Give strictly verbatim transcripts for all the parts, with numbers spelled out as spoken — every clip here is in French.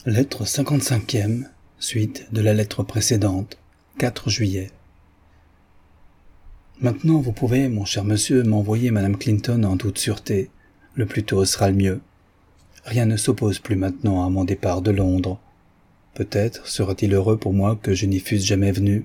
Lettre cinquante-cinquième, suite de la lettre précédente, quatre juillet. Maintenant vous pouvez, mon cher monsieur, m'envoyer madame Clinton en toute sûreté. Le plus tôt sera le mieux. Rien ne s'oppose plus maintenant à mon départ de Londres. Peut-être sera-t-il heureux pour moi que je n'y fusse jamais venu.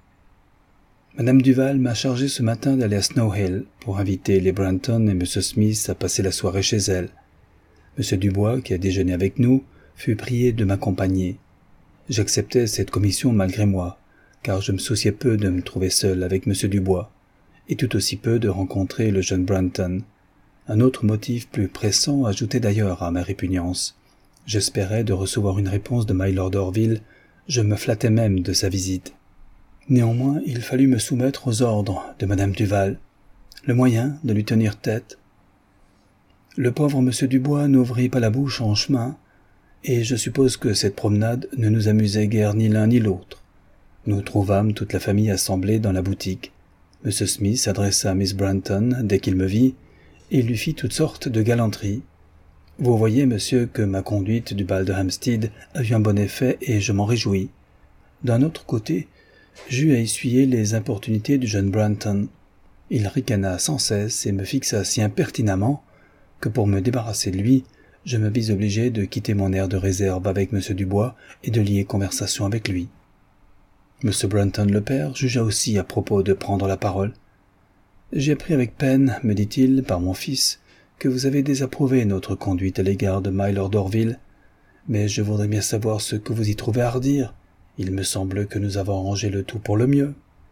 Madame Duval m'a chargé ce matin d'aller à Snow Hill pour inviter les Brunton et monsieur Smith à passer la soirée chez elle. Monsieur Dubois, qui a déjeuné avec nous, fut prié de m'accompagner. J'acceptai cette commission malgré moi, car je me souciais peu de me trouver seul avec monsieur Dubois, et tout aussi peu de rencontrer le jeune Brunton. Un autre motif plus pressant ajoutait d'ailleurs à ma répugnance. J'espérais de recevoir une réponse de Mylord Orville, je me flattais même de sa visite. Néanmoins, il fallut me soumettre aux ordres de madame Duval. Le moyen de lui tenir tête. Le pauvre monsieur Dubois n'ouvrit pas la bouche en chemin, et je suppose que cette promenade ne nous amusait guère ni l'un ni l'autre. Nous trouvâmes toute la famille assemblée dans la boutique. monsieur Smith s'adressa à miss Brunton dès qu'il me vit, et lui fit toutes sortes de galanteries. Vous voyez, monsieur, que ma conduite du bal de Hampstead a eu un bon effet, et je m'en réjouis. D'un autre côté, j'eus à essuyer les importunités du jeune Brunton. Il ricana sans cesse et me fixa si impertinemment que pour me débarrasser de lui, je me vis obligé de quitter mon air de réserve avec monsieur Dubois et de lier conversation avec lui. monsieur Brunton le père jugea aussi à propos de prendre la parole. « J'ai appris avec peine, me dit-il, par mon fils, que vous avez désapprouvé notre conduite à l'égard de Mylord Orville, mais je voudrais bien savoir ce que vous y trouvez à redire. Il me semble que nous avons arrangé le tout pour le mieux. »«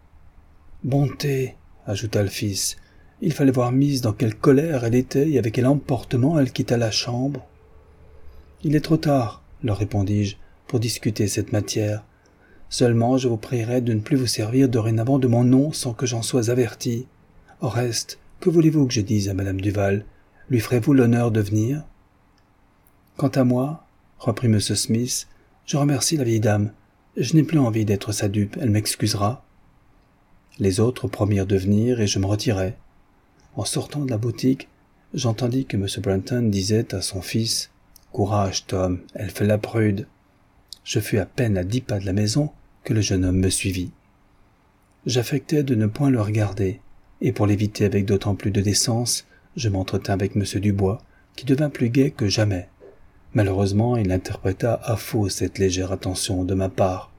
Bonté, ajouta le fils, il fallait voir mise dans quelle colère elle était et avec quel emportement elle quitta la chambre. »« Il est trop tard, leur répondis-je, pour discuter cette matière. Seulement je vous prierai de ne plus vous servir dorénavant de mon nom sans que j'en sois averti. Au reste, que voulez-vous que je dise à madame Duval? Lui ferez-vous l'honneur de venir? »« Quant à moi, reprit monsieur Smith, je remercie la vieille dame. Je n'ai plus envie d'être sa dupe, elle m'excusera. » Les autres promirent de venir et je me retirai. En sortant de la boutique, j'entendis que monsieur Brunton disait à son fils « Courage, Tom, elle fait la prude. » Je fus à peine à dix pas de la maison que le jeune homme me suivit. J'affectai de ne point le regarder, et pour l'éviter avec d'autant plus de décence, je m'entretins avec monsieur Dubois, qui devint plus gai que jamais. Malheureusement, il interpréta à faux cette légère attention de ma part.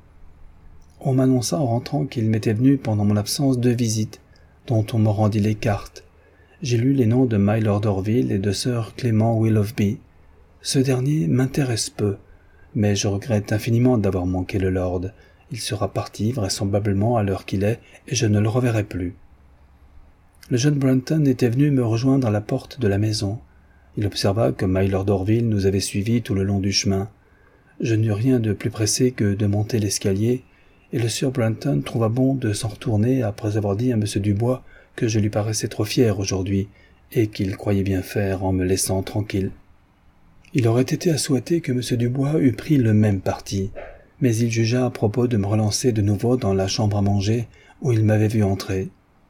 On m'annonça en rentrant qu'il m'était venu pendant mon absence deux visites, dont on me rendit les cartes. J'ai lu les noms de Mylord Orville et de Sir Clément Willoughby. Ce dernier m'intéresse peu, mais je regrette infiniment d'avoir manqué le lord. Il sera parti vraisemblablement à l'heure qu'il est, et je ne le reverrai plus. Le jeune Brunton était venu me rejoindre à la porte de la maison. Il observa que Mylord Orville nous avait suivis tout le long du chemin. Je n'eus rien de plus pressé que de monter l'escalier, et le sieur Brunton trouva bon de s'en retourner après avoir dit à monsieur Dubois que je lui paraissais trop fier aujourd'hui, et qu'il croyait bien faire en me laissant tranquille. Il aurait été à souhaiter que monsieur Dubois eût pris le même parti, mais il jugea à propos de me relancer de nouveau dans la chambre à manger où il m'avait vu entrer.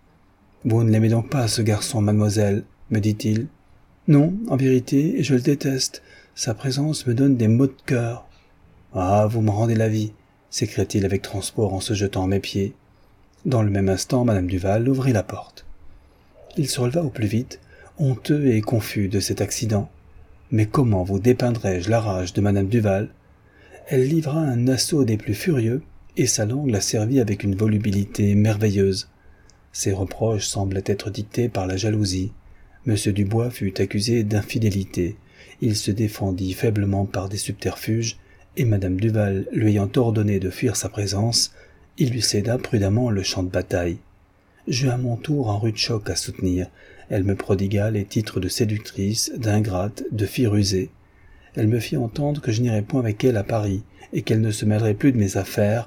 « Vous ne l'aimez donc pas, ce garçon, mademoiselle ?» me dit-il. « Non, en vérité, je le déteste. Sa présence me donne des maux de cœur. »« Ah, vous me rendez la vie !» s'écria-t-il avec transport en se jetant à mes pieds. Dans le même instant, madame Duval ouvrit la porte. Il se releva au plus vite, honteux et confus de cet accident. Mais comment vous dépeindrais-je la rage de madame Duval? Elle livra un assaut des plus furieux, et sa langue la servit avec une volubilité merveilleuse. Ses reproches semblaient être dictés par la jalousie. monsieur Dubois fut accusé d'infidélité. Il se défendit faiblement par des subterfuges, et madame Duval lui ayant ordonné de fuir sa présence, il lui céda prudemment le champ de bataille. J'eus à mon tour un rude choc à soutenir. Elle me prodigua les titres de séductrice, d'ingrate, de fille rusée. Elle me fit entendre que je n'irais point avec elle à Paris, et qu'elle ne se mêlerait plus de mes affaires,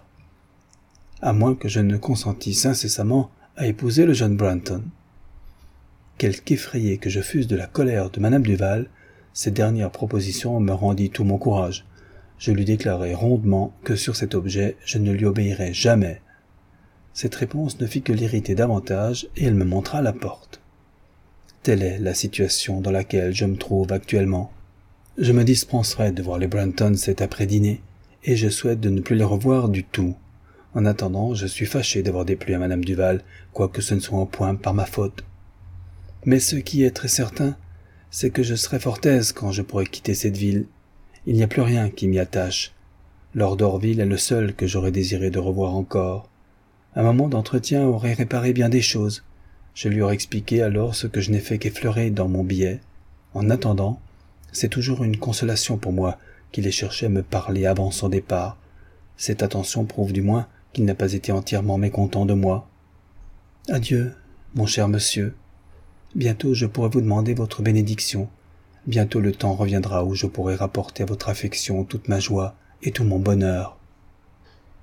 à moins que je ne consentisse incessamment à épouser le jeune Brunton. Quelque effrayé que je fusse de la colère de madame Duval, cette dernière proposition me rendit tout mon courage. Je lui déclarai rondement que sur cet objet je ne lui obéirais jamais. Cette réponse ne fit que l'irriter davantage, et elle me montra la porte. Telle est la situation dans laquelle je me trouve actuellement. Je me dispenserai de voir les Brunton cet après-dîner, et je souhaite de ne plus les revoir du tout. En attendant, je suis fâché d'avoir déplu à madame Duval, quoique ce ne soit en point par ma faute. Mais ce qui est très certain, c'est que je serai fort aise quand je pourrai quitter cette ville. Il n'y a plus rien qui m'y attache. Lord Orville est le seul que j'aurais désiré de revoir encore. Un moment d'entretien aurait réparé bien des choses. Je lui aurais expliqué alors ce que je n'ai fait qu'effleurer dans mon billet. En attendant, c'est toujours une consolation pour moi qu'il ait cherché à me parler avant son départ. Cette attention prouve du moins qu'il n'a pas été entièrement mécontent de moi. Adieu, mon cher monsieur. Bientôt je pourrai vous demander votre bénédiction. Bientôt le temps reviendra où je pourrai rapporter à votre affection toute ma joie et tout mon bonheur.